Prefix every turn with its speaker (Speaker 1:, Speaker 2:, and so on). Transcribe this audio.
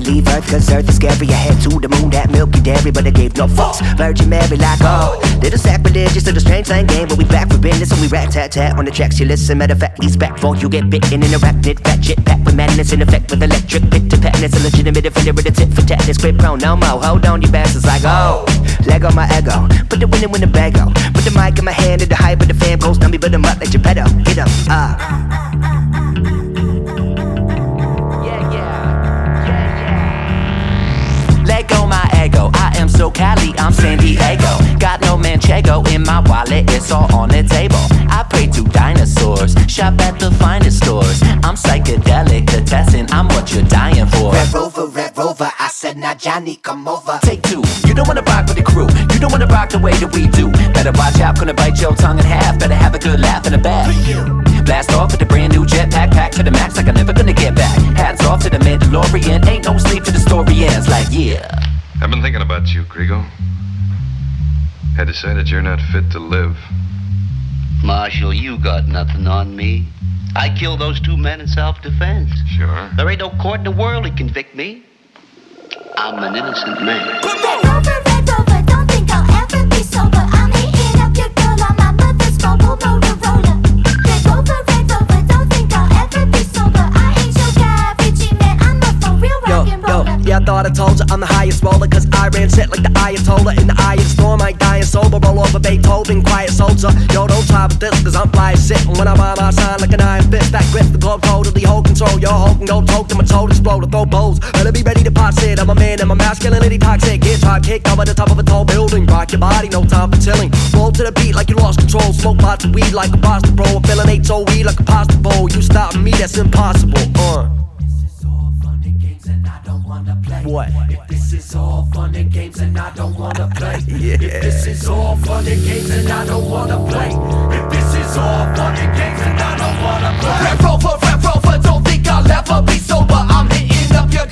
Speaker 1: leave Earth, cause Earth is scary. I head to the moon, that milky dairy, but I gave no fucks. Virgin Mary like, oh, little sacrilegious to the strange thing game, but we back for business, and we rat-tat-tat on the tracks you listen. Matter of fact, he's back for you get bitten in arachnid. Fat shit packed with madness in effect with electric pit to patness. A legitimate offender with a tit for tat. This grip pro, no mo. Hold on, you bastards like, oh, Lego my ego. Put the winning in the bago. Put the mic in my hand at the height of the fan post. Dummy, but I'm up like Geppetto. Hit him, Let go my ego, I am so Cali, I'm San Diego. Got no manchego in my wallet, it's all on the table. I pray to dinosaurs, shop at the finest stores. I'm psychedelic, testing, I'm what you're dying for. Red Rover, I said now Johnny, come over. Take two, you don't wanna rock with the crew. You don't wanna rock the way that we do. Better watch out, gonna bite your tongue in half. Better have a good laugh in the back. Blast off with a brand new jetpack, packed to the max like I'm never gonna get back. Hats off to the Mandalorian, ain't no sleep till the story ends. Like yeah.
Speaker 2: I've been thinking about you, Grego. I decided you're not fit to live.
Speaker 3: Marshal, you got nothing on me. I killed those two men in self-defense.
Speaker 2: Sure.
Speaker 3: There ain't no court in the world that can convict me. I'm an innocent man.
Speaker 4: Red Rover, don't think I'll ever be sober. I'm hitting up your girl on my mother's mobile Motorola. Red Rover, don't think I'll ever be sober. I ain't your guy, Richie man, I'm a for real rock and roller.
Speaker 1: Yeah, I thought I told you I'm the highest roller, cause I ran shit like the Ayatollah in the iron storm. I ain't dying sober, roll over Beethoven, quiet soldier. Yo, don't try with this, cause I'm fly as shit. And when I'm on my sign like an iron fist, that grip the globe totally hold control. Yo, Hulk and go toke to my toe to explode, to throw bows. Better be ready to pop shit, I'm a man and my masculinity toxic. Get drop kicked over the top of a tall building. Rock your body, no time for chilling. Roll to the beat like you lost control. Smoke lots of weed like a pasta bro. I'm feeling HOE like a pasta bowl. You stopping me, that's impossible.
Speaker 5: This is all fun and games and I don't wanna play.
Speaker 1: What?
Speaker 5: If this is all fun and games and I don't wanna play.
Speaker 1: Yeah.
Speaker 5: If this is all fun and games and I don't wanna play. If this is all fun and games and I don't wanna play.
Speaker 6: Red Rover, don't think I'll ever be sober. I'm hitting up your